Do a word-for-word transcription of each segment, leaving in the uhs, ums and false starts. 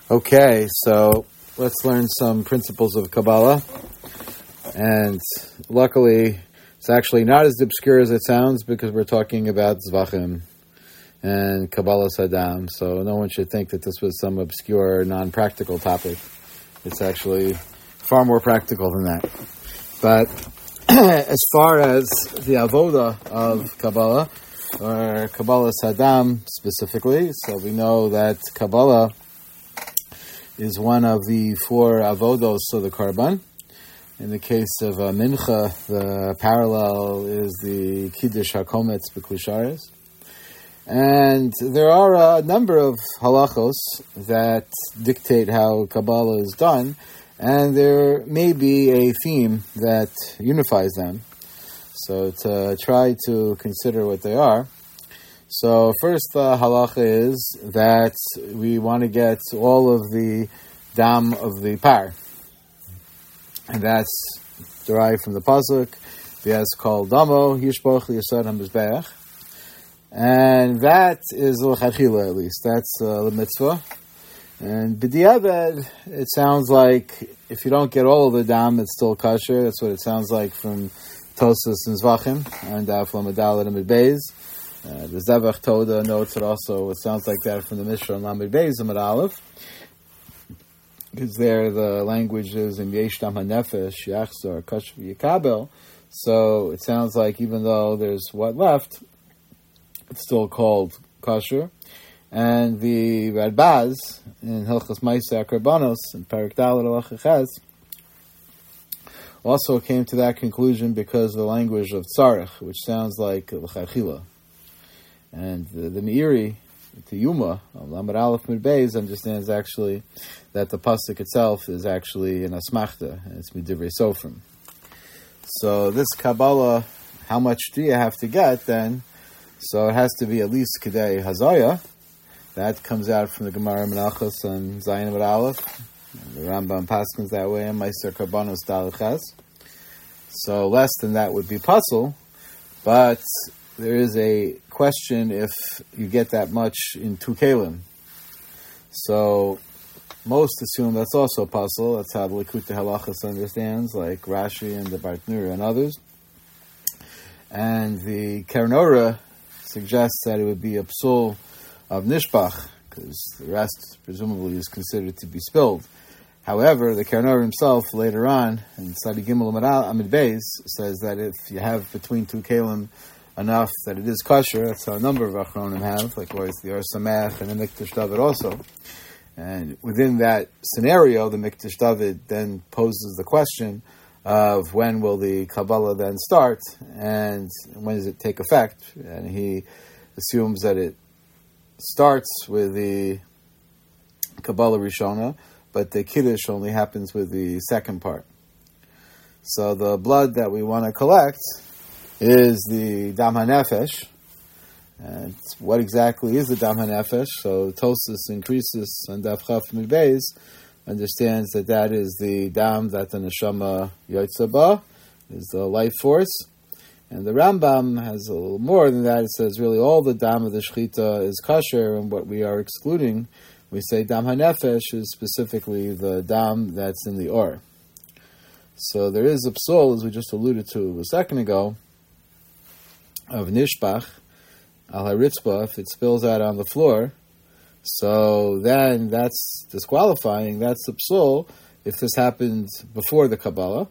Okay, so let's learn some principles of Kabbalah. And luckily, it's actually not as obscure as it sounds because we're talking about Zvachim and Kabbalah Saddam. So no one should think that this was some obscure, non-practical topic. It's actually far more practical than that. But as far as the avoda of Kabbalah, or Kabbalah Saddam specifically, so we know that Kabbalah is one of the four avodos of the Karban. In the case of uh, Mincha, the parallel is the Kiddush HaKometz B'Klusharis. And there are a number of halachos that dictate how Kabbalah is done, and there may be a theme that unifies them. So to try to consider what they are. So first the halacha is that we want to get all of the dam of the par. And that's derived from the pasuk, V'yas kol damo yishpoch liyasod hamizbeach. And that is l'chadchila at least. That's uh, the mitzvah. And b'diavad, it sounds like if you don't get all of the dam, it's still kosher. That's what it sounds like from Tosas and Zvachim and Daf Lamed Daled and Lamed Beis. Uh, the Zevach Toda notes it also. It sounds like that from the Mishnah and Lamed Beis and Lamed Aleph, because there the language is in Yesh Dam HaNefesh Yachzor Kosher Yikabel. So it sounds like even though there's what left, it's still called kosher. And the Radbaz in Hilchos Maaseh HaKorbanos in Perek Daled Halacha Ches also came to that conclusion because of the language of tzarech, which sounds like l'chadchila. And the, the Meiri, the Yuma, Lamed Aleph Mid Beis, understands actually that the pasuk itself is actually an asmachta, and it's midivrei sofrim. So this Kabbalah, how much do you have to get then? So it has to be at least Kedei Hazaya. That comes out from the Gemara Menachos and Zayin Amud Aleph. The Rambam paskins that way, and Meiser Karbanos Dalachas. So less than that would be puzzle, but there is a question if you get that much in two kelim. So most assume that's also puzzle. That's how the Likutei Halachos understands, like Rashi and the Bartnura and others. And the Keren Orah suggests that it would be a psul of nishbach, because the rest presumably is considered to be spilled. However, the Keren Orah himself later on in Sadi Gimel Amid Beis says that if you have between two kelim enough that it is kosher, that's how a number of achronim have, likewise the Or Samech and the Mikdash David also. And within that scenario, the Mikdash David then poses the question of when will the Kabbalah then start and when does it take effect? And he assumes that it starts with the Kabbalah Rishona, but the Kiddush only happens with the second part. So the blood that we want to collect is the Dam HaNefesh. And what exactly is the Dam HaNefesh? So Tosas increases and Daf Chaf Mid Beis understands that that is the Dam that the Neshama Yotze Ba, is the life force. And the Rambam has a little more than that. It says really all the Dam of the Shechita is kosher, and what we are excluding, we say Dam HaNefesh is specifically the Dam that's in the Or. So there is a psul, as we just alluded to a second ago, of Nishbach, Al HaRitzpah, if it spills out on the floor. So then that's disqualifying. That's the psul if this happened before the Kabbalah.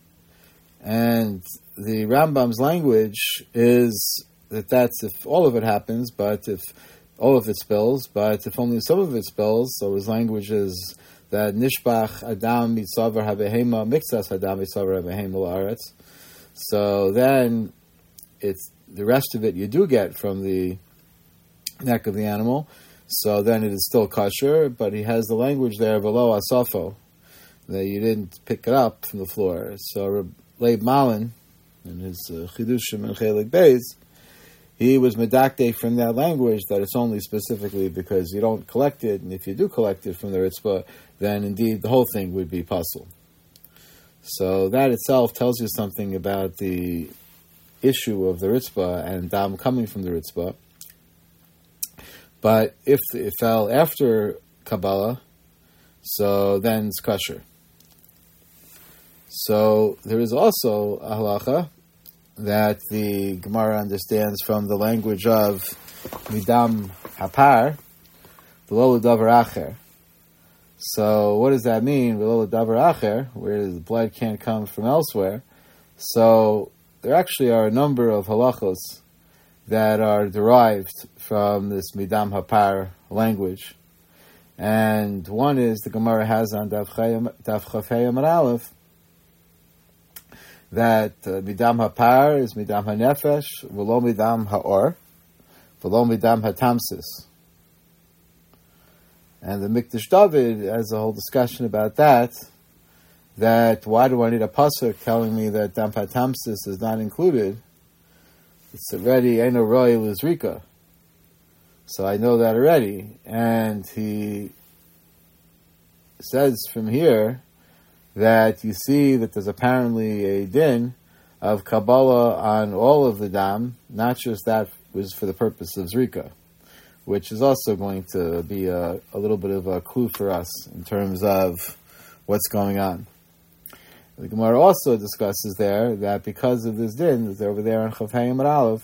And the Rambam's language is that that's if all of it happens, but if all of it spills, but if only some of it spills, so his language is that Nishbach Adam Mitzavar HaBehema Miktsas Adam Mitzavar HaBehema La'aretz. So then it's the rest of it you do get from the neck of the animal, so then it is still kosher, but he has the language there, Velo Asafo, that you didn't pick it up from the floor. So Leib Malin, in his uh, Chidushim and Chelik Beis, he was medakte from that language that it's only specifically because you don't collect it, and if you do collect it from the Ritzpah, then indeed the whole thing would be puzzle. So that itself tells you something about the issue of the Ritzpah and Dam coming from the Ritzpah. But if it fell after Kabbalah, so then it's kosher. So there is also a halacha that the Gemara understands from the language of midam hapar, v'lo l'davar acher. So what does that mean, v'lo l'davar acher, where the blood can't come from elsewhere? So there actually are a number of halachos that are derived from this midam hapar language. And one is the Gemara has on Daf Chafei Amar Aleph, that uh, midam hapar is midam hanefesh, v'lo midam ha'or, v'lo midam hatamsis. And the Mikdash David has a whole discussion about that, that why do I need a pasuk telling me that dam hatamsis is not included? It's already Eino Roy Lizrika. So I know that already. And he says from here that you see that there's apparently a din of Kabbalah on all of the dam, not just that was for the purpose of Zrika, which is also going to be a, a little bit of a clue for us in terms of what's going on. The Gemara also discusses there that because of this din, that's over there on Chafei Amar Aleph,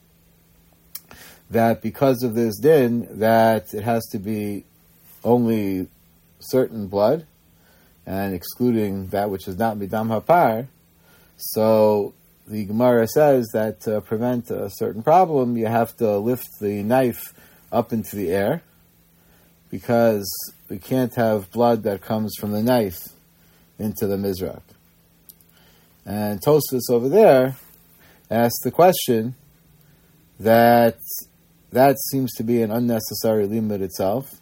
that because of this din, that it has to be only certain blood, and excluding that which is not midam hapar. So the Gemara says that to prevent a certain problem, you have to lift the knife up into the air, because we can't have blood that comes from the knife into the mizrak. And Tosfos over there asks the question that that seems to be an unnecessary limit itself,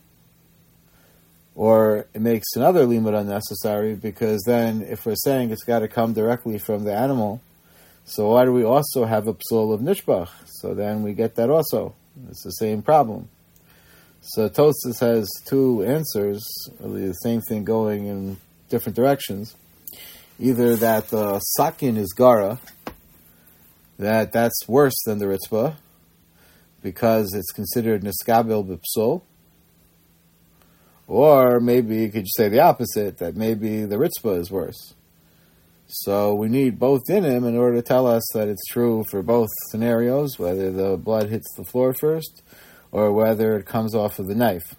or it makes another limit unnecessary, because then if we're saying it's got to come directly from the animal, so why do we also have a psul of nishbach? So then we get that also. It's the same problem. So Tosfos has two answers, really the same thing going in different directions. Either that the sakin is gara, that that's worse than the ritzbah, because it's considered niskabel b'psul, or maybe you could say the opposite, that maybe the ritzbah is worse. So we need both dinim in order to tell us that it's true for both scenarios, whether the blood hits the floor first, or whether it comes off of the knife.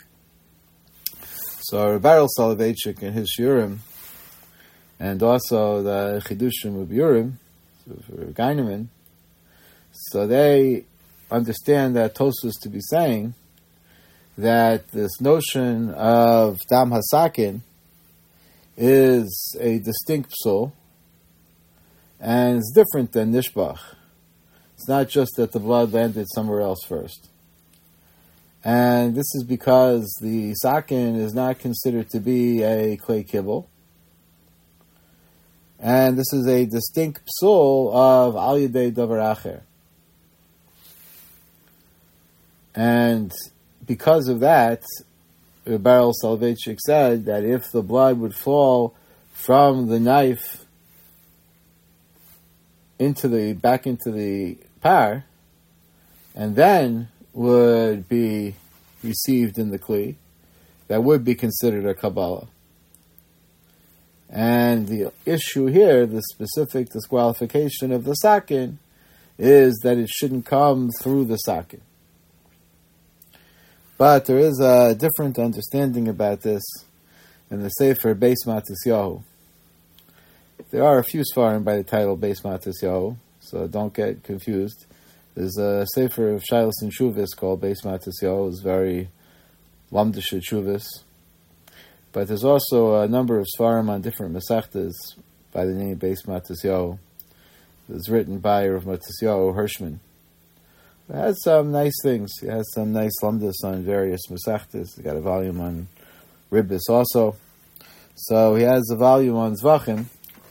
So Rebbe Soloveitchik in his Shiurim, and also the Chidushim of Yurim, for Geineman, so they understand that Tosfos to be saying that this notion of dam hasakin is a distinct psul, and it's different than nishbach. It's not just that the blood landed somewhere else first. And this is because the sakin is not considered to be a clay kibble, and this is a distinct psul of al yedei davar acher. And because of that, Rebbe Soloveitchik said that if the blood would fall from the knife into the back into the par, and then would be received in the kli, that would be considered a Kabbalah. And the issue here, the specific disqualification of the sakin, is that it shouldn't come through the sakin. But there is a different understanding about this in the Sefer Beis Matisyahu. There are a few svarim by the title Beis Matisyahu, so don't get confused. There's a Sefer of Shilas and Shuvis called Beis Matisyahu. It's very lamdish Shuvis. But there's also a number of svarim on different Masechtas by the name Beis Matisyahu. It's written by Rav Matisyahu Hirschman. It has some nice things. It has some nice lamdas on various Masechtas. He got a volume on Ribbis also. So he has a volume on Zvachim.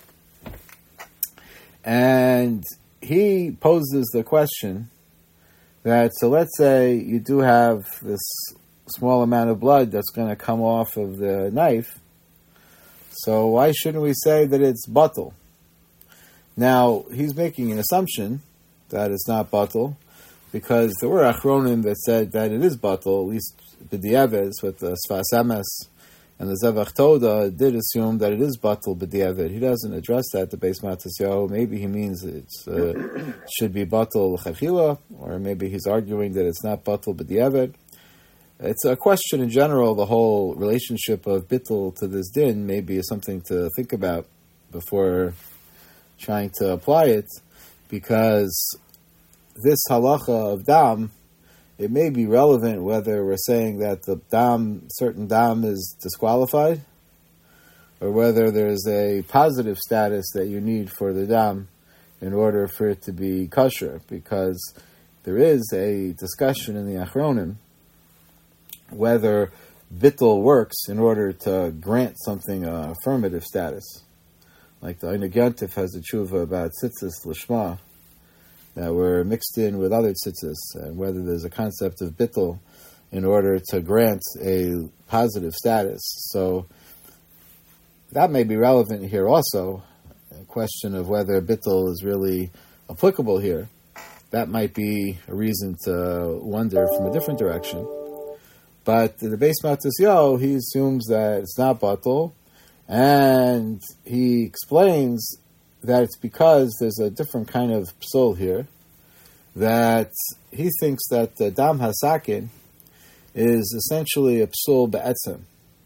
And he poses the question that, so let's say you do have this small amount of blood that's going to come off of the knife. So why shouldn't we say that it's batal? Now, he's making an assumption that it's not batal, because there were achronim that said that it is batal, at least b'di'eves with the Sfas Emes And the Zevach Toda did assume that it is batal b'diavad. He doesn't address that, the Beis Matisyahu. Maybe he means it uh, should be batal l'chachila, or maybe he's arguing that it's not batal b'diavad. It's a question in general. The whole relationship of bittul to this din maybe is something to think about before trying to apply it, because this halacha of dam, it may be relevant whether we're saying that the dam, certain dam is disqualified, or whether there's a positive status that you need for the dam in order for it to be kosher, because there is a discussion in the Achronim whether bittul works in order to grant something an affirmative status. Like the Einig Yontif has a tshuva about tzitzis lishma that were mixed in with other tzitzis, and whether there's a concept of bittul in order to grant a positive status. So that may be relevant here also, a question of whether bittul is really applicable here. That might be a reason to wonder from a different direction. But the Beis Matisyahu, he assumes that it's not batal, and he explains that it's because there's a different kind of psul here, that he thinks that the dam hasakin is essentially a psul be'etzem.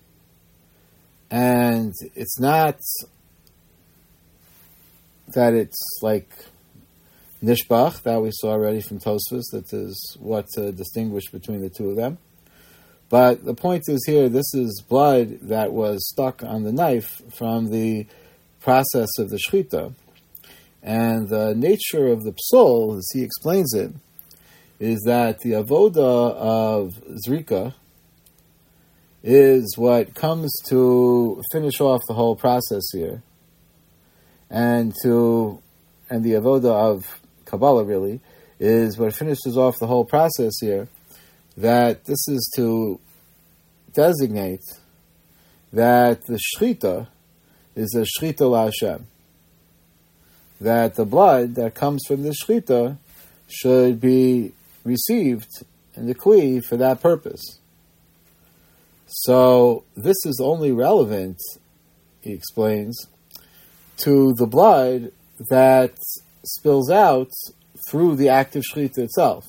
And it's not that it's like nishbach, that we saw already from Tosfos, that is what to distinguish between the two of them. But the point is here, this is blood that was stuck on the knife from the process of the shechita. And the nature of the psul, as he explains it, is that the avoda of zrika is what comes to finish off the whole process here. And to and the avoda of Kabbalah really is what finishes off the whole process here, that this is to designate that the shechita is a shechita la'Hashem. That the blood that comes from the shechita should be received in the kli for that purpose. So this is only relevant, he explains, to the blood that spills out through the act of shechita itself.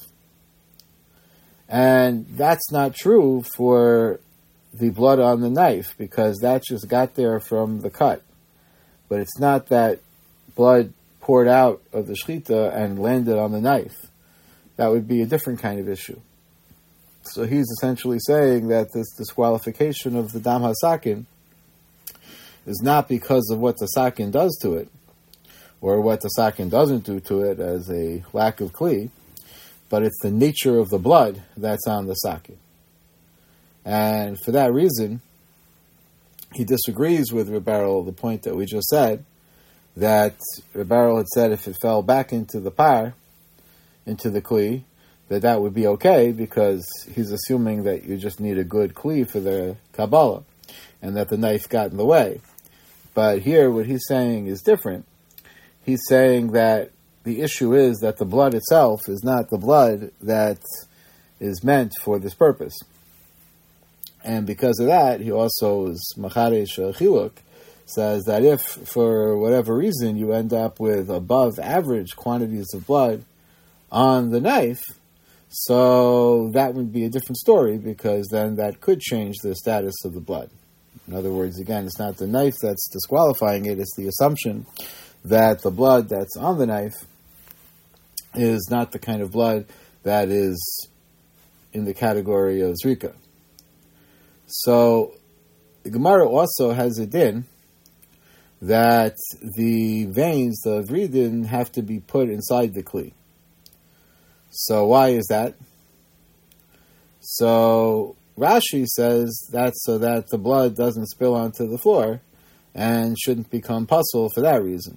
And that's not true for the blood on the knife, because that just got there from the cut. But it's not that blood poured out of the shechita and landed on the knife. That would be a different kind of issue. So he's essentially saying that this disqualification of the dam hasakin is not because of what the sakin does to it, or what the sakin doesn't do to it as a lack of kli, but it's the nature of the blood that's on the sakin. And for that reason, he disagrees with Reb Aryeh, the point that we just said, that Reb Aryeh had said if it fell back into the par, into the kli, that that would be okay, because he's assuming that you just need a good kli for the Kabbalah, and that the knife got in the way. But here, what he's saying is different. He's saying that the issue is that the blood itself is not the blood that is meant for this purpose. And because of that, he also is Macharesh Chiluk, says that if, for whatever reason, you end up with above average quantities of blood on the knife, so that would be a different story, because then that could change the status of the blood. In other words, again, it's not the knife that's disqualifying it, it's the assumption that the blood that's on the knife is not the kind of blood that is in the category of zrika. So, the Gemara also has a din that the veins, the vridin, have to be put inside the kli. So why is that? So Rashi says that's so that the blood doesn't spill onto the floor and shouldn't become puzzle for that reason.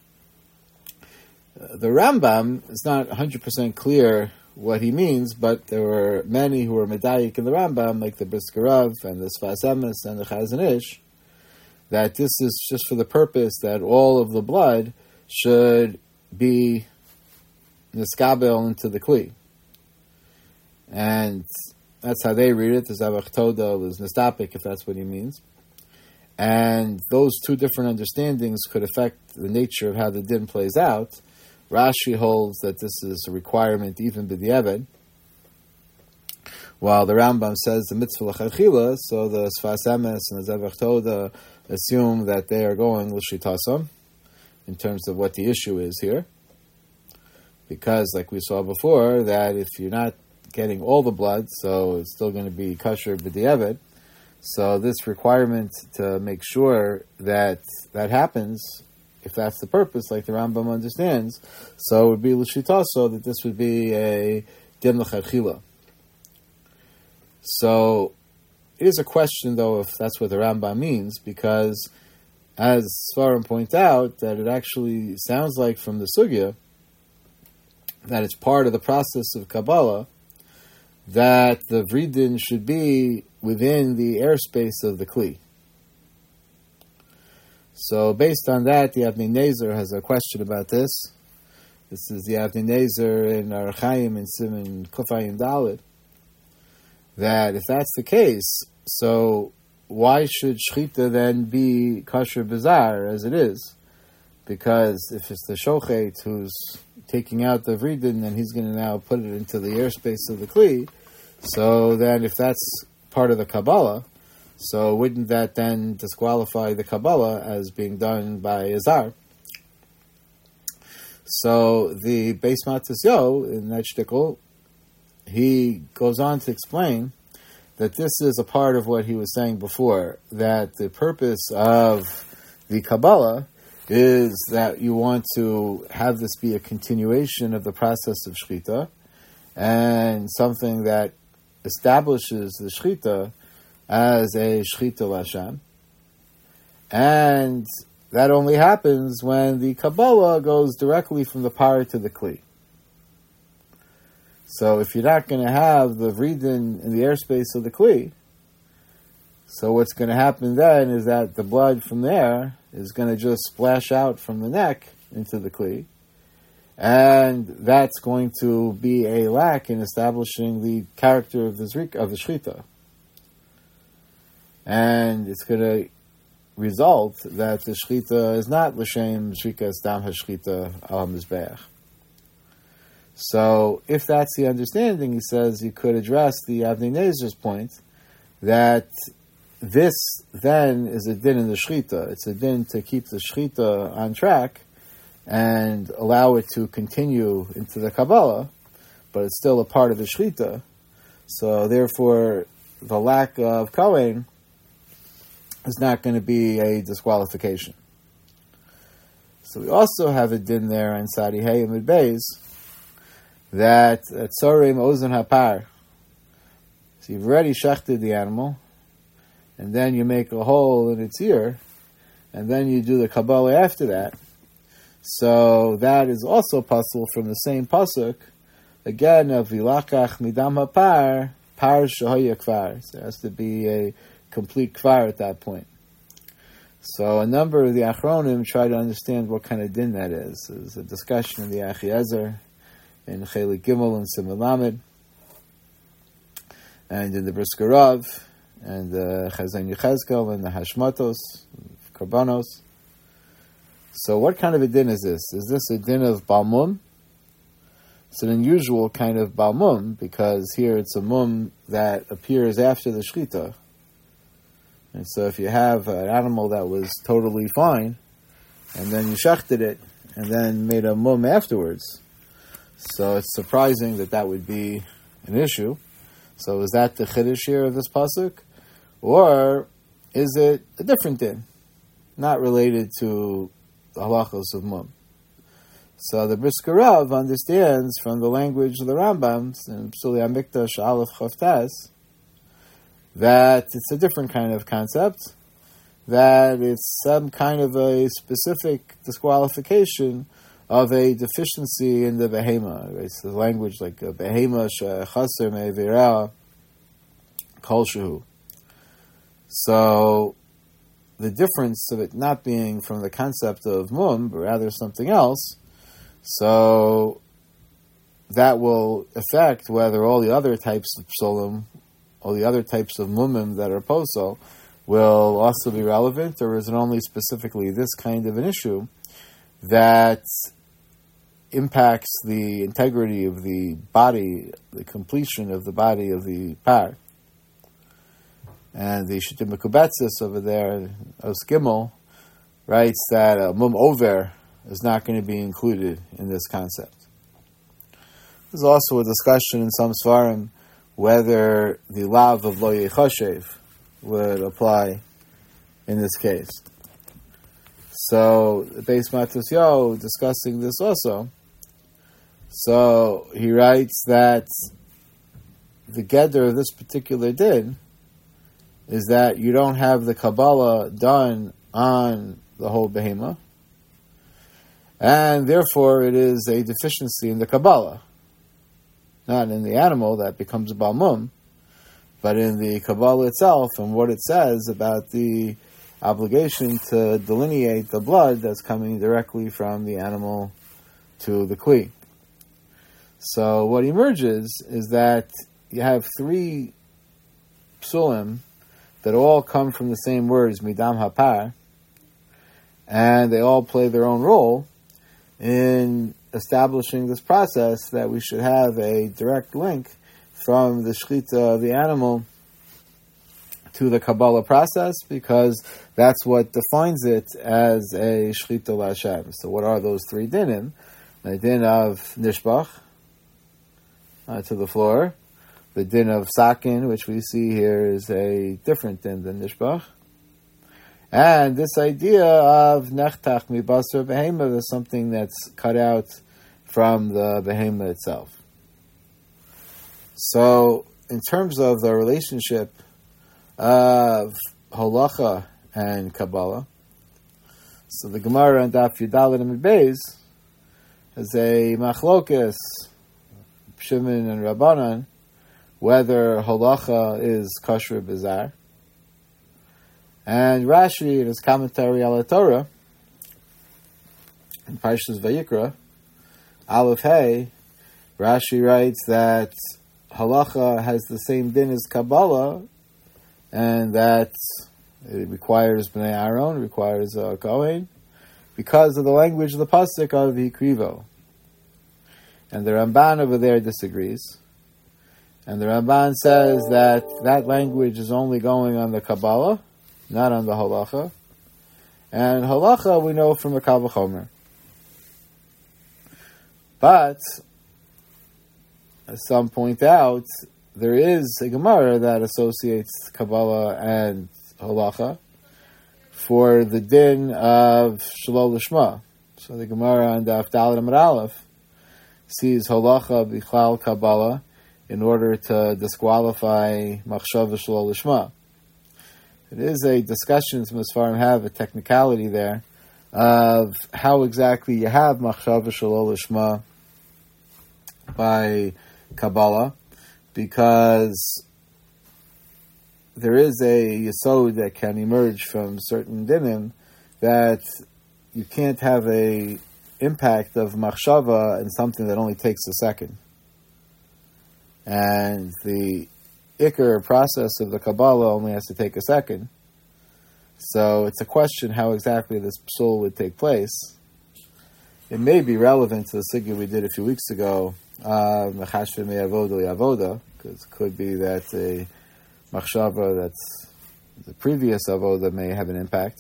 The Rambam is not one hundred percent clear what he means, but there were many who were medayik in the Rambam, like the Brisker Rav and the Sfas Emes and the Chazon Ish, that this is just for the purpose that all of the blood should be niskabel into the kli. And That's how they read it. The Zavach Toda was Nistapik, if that's what he means. And those two different understandings could affect the nature of how the din plays out. Rashi holds that this is a requirement even b'diavad, while the Rambam says the mitzvah l'chachila, so the Sfas Emes and the Zavach Toda assume that they are going l'shitasam in terms of what the issue is here. Because, like we saw before, that if you're not getting all the blood, so it's still going to be kosher b'diavad. So this requirement to make sure that that happens, if that's the purpose, like the Rambam understands, so it would be l'shitaso that this would be a din l'chachila. So it is a question, though, if that's what the Rambam means, because as Svarim point out, that it actually sounds like from the sugya that it's part of the process of Kabbalah that the vridin should be within the airspace of the Kli. So based on that, the Avnei Nezer has a question about this. This is the Avnei Nezer in Orach Chaim in Siman Kufayim Daled, that if that's the case, so why should Shechita then be kosher bizarre as it is? Because if it's the Shochet who's taking out the vridin, then he's going to now put it into the airspace of the Kli. So then if that's part of the Kabbalah, so wouldn't that then disqualify the Kabbalah as being done by Azar? So the Beis Matisyo in that shtickle, he goes on to explain that this is a part of what he was saying before, that the purpose of the Kabbalah is that you want to have this be a continuation of the process of Shechita, and something that establishes the Shechita as a Shechita L'Hashem. And that only happens when the Kabbalah goes directly from the Par to the Kli. So if you're not going to have the Vridin in the airspace of the Kli, so what's going to happen then is that the blood from there is going to just splash out from the neck into the Kli, and that's going to be a lack in establishing the character of the Zrik, of the Shechita. And it's going to result that the Shechita is not L'Shem Zrikas Dam HaShechita Al HaMizbeach. So if that's the understanding, he says you could address the Avnei Nezer's point that this then is a din in the Shechita. It's a din to keep the Shechita on track and allow it to continue into the Kabbalah, but it's still a part of the Shechita. So therefore, the lack of Kohen is not going to be a disqualification. So we also have a din there in Sadi Hey and Beis that at Tzorim Ozen Hapar. So you've already shechted the animal, and then you make a hole in its ear, and then you do the Kabbalah after that. So that is also possible from the same pasuk, again of Vilakach Midam Hapar, Par Shahoya Kvar. So it has to be a complete Kvar at that point. So a number of the Achronim try to understand what kind of din that is. There's a discussion in the Achiezer, in Chelik Gimel and Simon Lamed, and in the Brisker Rav, and the Chazon Yechezkel, and the Hashmatos, Karbanos. So what kind of a din is this? Is this a din of Balmum? It's an unusual kind of Balmum, because here it's a mum that appears after the Shechita. And so if you have an animal that was totally fine, and then you shechted it, and then made a mum afterwards, so it's surprising that that would be an issue. So is that the chiddush here of this pasuk? Or is it a different din, not related to the halachos of mum? So the Brisker Rav understands from the language of the Rambam in Psuli HaMikdash Aleph Chavtas that it's a different kind of concept, that it's some kind of a specific disqualification of a deficiency in the behema. It's the language like a behema shechaser me'evira kol shehu. So the difference of it not being from the concept of mum, but rather something else, so that will affect whether all the other types of psolim all the other types of mumim that are posel will also be relevant, or is it only specifically this kind of an issue that impacts the integrity of the body, the completion of the body of the par? And the Shittim Mekubetzis over there, Os Gimel, writes that a mum over is not going to be included in this concept. There's also a discussion in some Svarim whether the lav of lo yechoshev would apply in this case. So, the Beis Matos Yo discussing this also. So, he writes that the Geder of this particular din is that you don't have the Kabbalah done on the whole Behemah, and therefore it is a deficiency in the Kabbalah. Not in the animal that becomes a Balmum, but in the Kabbalah itself and what it says about the obligation to delineate the blood that's coming directly from the animal to the Kli. So what emerges is that you have three psulim that all come from the same words, midam hapar, and they all play their own role in establishing this process that we should have a direct link from the shechita of the animal to the Kabbalah process, because that's what defines it as a shechita l'Hashem. So what are those three dinim? The din of nishbach, uh, to the floor. The din of sakin, which we see here, is a different din than nishbach. And this idea of nechtach mibasar behema is something that's cut out from the behema itself. So, in terms of the relationship of halacha and Kabbalah, so the Gemara and Daf Yudalid and Beis has a machlokas, Shimon and Rabbanan, whether halacha is kosher bizarre. And Rashi, in his commentary on the Torah, in Parshas Vayikra, Aleph Hey, Rashi writes that halacha has the same din as Kabbalah, and that it requires Bnei Aaron, requires a Kohen, because of the language of the pasuk of Hikrivo. And the Ramban over there disagrees. And the Ramban says that that language is only going on the Kabbalah, not on the halacha. And halacha we know from the Kal V'chomer. But, as some point out, there is a Gemara that associates Kabbalah and halacha for the din of Shalol Lishma. So the Gemara on Daf Daled Amud Aleph sees halacha bichlal Kabbalah in order to disqualify machshava Shalol Lishma. It is a discussion some Sfarim have, a technicality there, of how exactly you have machshava Shalol Lishma by Kabbalah, because there is a yesod that can emerge from certain dinim that you can't have a impact of machshava in something that only takes a second. And the ikar process of the Kabbalah only has to take a second. So it's a question how exactly this psul would take place. It may be relevant to the sugya we did a few weeks ago, mechashve me'avoda li'avoda, because it could be that a machshava that's the previous avoda may have an impact.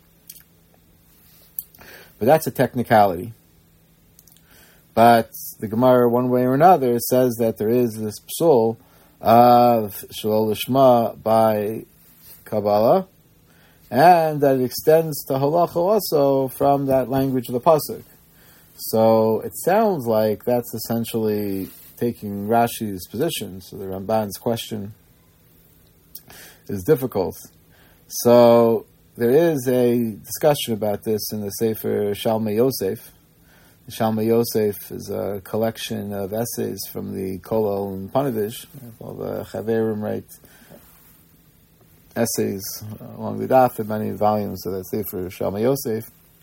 But that's a technicality. But the Gemara, one way or another, says that there is this psul of Shalol Lishma by Kabbalah, and that it extends to halacha also from that language of the pasuk. So it sounds like that's essentially taking Rashi's position. So the Ramban's question is difficult. So there is a discussion about this in the Sefer Shalmei Yosef. Shalmei Yosef is a collection of essays from the Kolel and Panovich. All the Chaverim write essays along the Daf in many volumes of that Sefer Shalmei Yosef.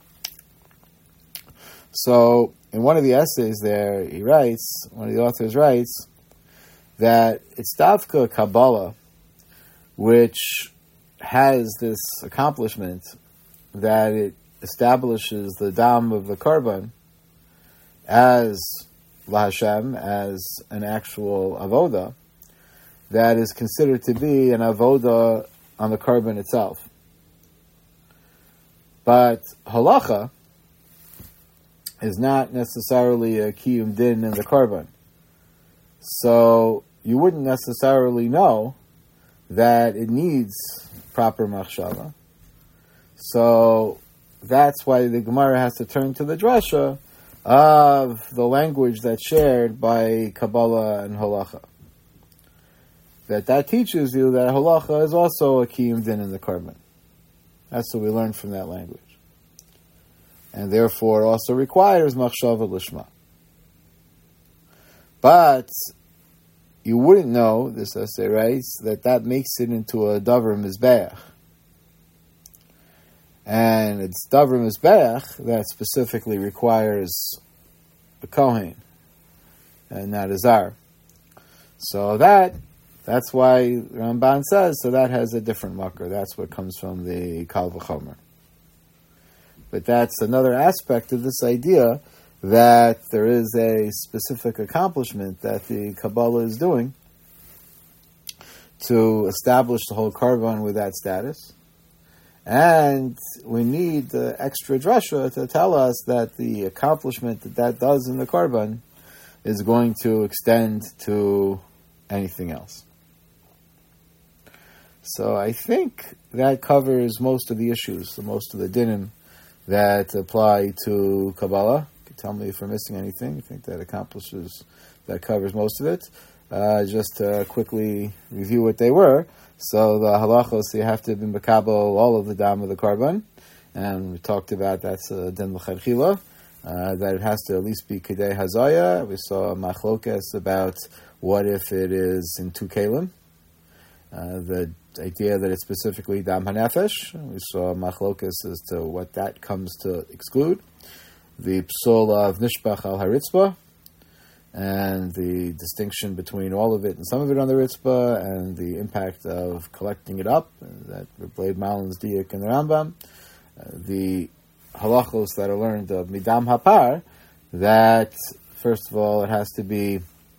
So, in one of the essays there, he writes, one of the authors writes, that it's Davka Kabbalah which has this accomplishment that it establishes the dam of the karban as LaHashem, as an actual avoda, that is considered to be an avoda on the karban itself. But halacha is not necessarily a kiyum din in the karban. So you wouldn't necessarily know that it needs proper machshava. So that's why the Gemara has to turn to the drasha of the language that's shared by Kabbalah and halacha. That that teaches you that halacha is also a kiyum din in the karban. That's what we learned from that language. And therefore also requires machshava lishma. But you wouldn't know, this essay writes, that that makes it into a davar mizbeach. And it's davar mizbeach that specifically requires a kohen and not a zar. So that, that's why Ramban says, so that has a different makar. That's what comes from the Kal V'chomer. But that's another aspect of this idea that there is a specific accomplishment that the Kabbalah is doing to establish the whole karban with that status. And we need the extra drasha to tell us that the accomplishment that that does in the karban is going to extend to anything else. So I think that covers most of the issues, most of the dinim that apply to Kabbalah. You can tell me if we're missing anything. I think that accomplishes, that covers most of it. Uh, just to quickly review what they were. So the halachos, you have to be makabel all of the dam of the karban. And we talked about that's a din l'chadchila, uh, that it has to at least be kedei hazaya. We saw machlokes about what if it is in two kalim. Uh, the idea that it's specifically dam hanefesh. We saw machlokes as to what that comes to exclude. The psul of nishbach al haritzbah, and the distinction between all of it and some of it on the ritzbah, and the impact of collecting it up, that Rebbe Malin's diak in the Rambam. Uh, the halachos that are learned of midam hapar, that first of all it has to be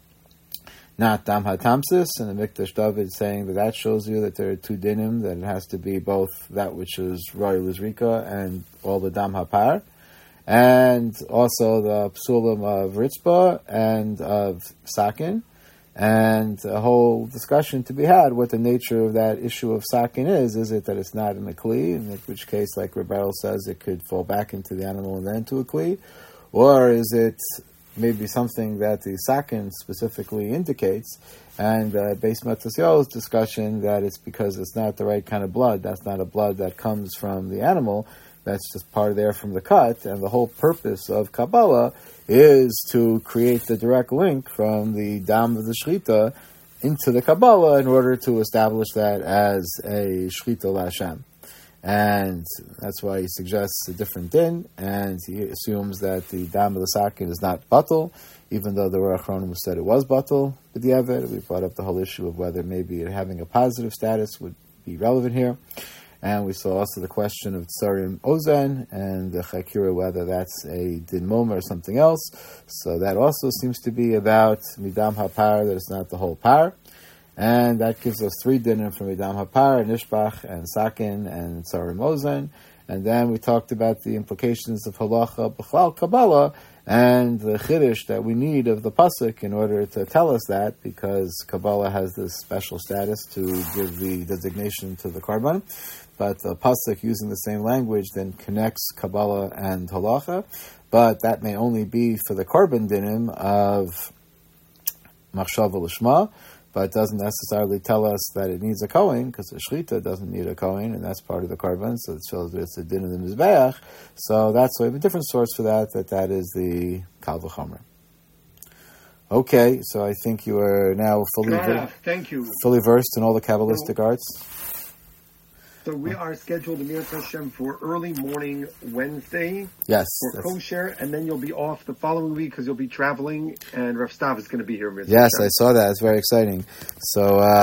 not dam hatamsis, and the Mikdash David saying that that shows you that there are two dinim, that it has to be both that which is royal lizrika and all the dam hapar, and also the psulim of ritzbah and of sakin, and a whole discussion to be had what the nature of that issue of sakin is. Is it that it's not in a kli, in which case, like Rebel says, it could fall back into the animal and then to a kli, or is it maybe something that the sakin specifically indicates, and uh, Beis Matasyahu's discussion that it's because it's not the right kind of blood, that's not a blood that comes from the animal, that's just part of there from the cut, and the whole purpose of Kabbalah is to create the direct link from the dam of the Shechita into the Kabbalah in order to establish that as a Shechita L'Hashem. And that's why he suggests a different din, and he assumes that the dam of the sakin is not batal, even though the Ruach Achronim said it was batal. But the Eved, we brought up the whole issue of whether maybe it having a positive status would be relevant here. And we saw also the question of Tsarim Ozen and the Chakira, whether that's a Din Moma or something else. So that also seems to be about Midam HaPar, that it's not the whole par. And that gives us three dinim from Midam HaPar, Nishbach, and Sakin, and Tsarim Ozen. And then we talked about the implications of Halacha, B'chlal Kabbalah, and the Chiddush that we need of the Pasuk in order to tell us that, because Kabbalah has this special status to give the designation to the Karban. But the Pasuk, using the same language, then connects Kabbalah and Halacha. But that may only be for the Karban dinim of Machshava L'Shma, but doesn't necessarily tell us that it needs a Kohen, because the Shechita doesn't need a Kohen, and that's part of the Karban, so it shows that it's a din of the Mizbeach. So that's why we have a different source for that, that that is the Kal V'chomer. Okay, so I think you are now fully, ver- Thank you. fully versed in all the Kabbalistic so, arts. So we are scheduled to meet Hashem for early morning Wednesday. Yes. For kosher, and then you'll be off the following week because you'll be traveling, and Rav Stav is going to be here. Yes, Hashem. I saw that. It's very exciting. So. Uh,